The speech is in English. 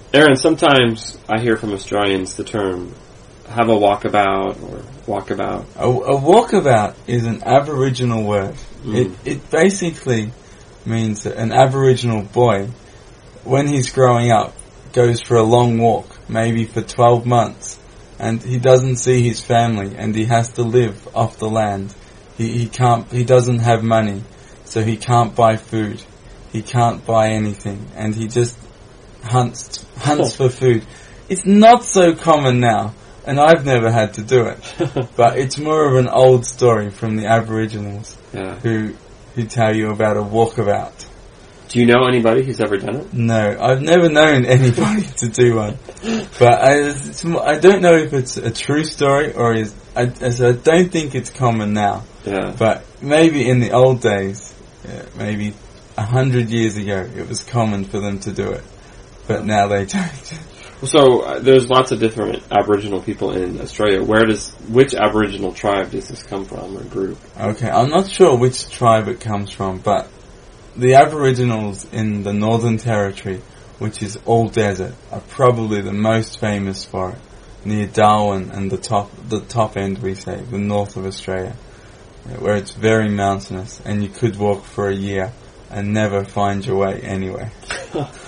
Aaron, sometimes I hear from Australians the term have a walkabout or walkabout. A walkabout is an Aboriginal word. It basically means that an Aboriginal boy, when he's growing up, goes for a long walk, maybe for 12 months, and he doesn't see his family, and he has to live off the land. He doesn't have money, so he can't buy food. He can't buy anything, and he just hunts for food. It's not so common now, and I've never had to do it. But it's more of an old story from the Aboriginals who tell you about a walkabout. Do you know anybody who's ever done it? No, I've never known anybody to do one. But I don't know if it's a true story or I don't think it's common now. Yeah. But maybe in the old days, maybe 100 years ago, it was common for them to do it. But now they don't. So there's lots of different Aboriginal people in Australia. Which Aboriginal tribe does this come from, or group? Okay, I'm not sure which tribe it comes from, but the Aboriginals in the Northern Territory, which is all desert, are probably the most famous for it. Near Darwin and the top end, we say, the north of Australia, where it's very mountainous, and you could walk for a year and never find your way anywhere.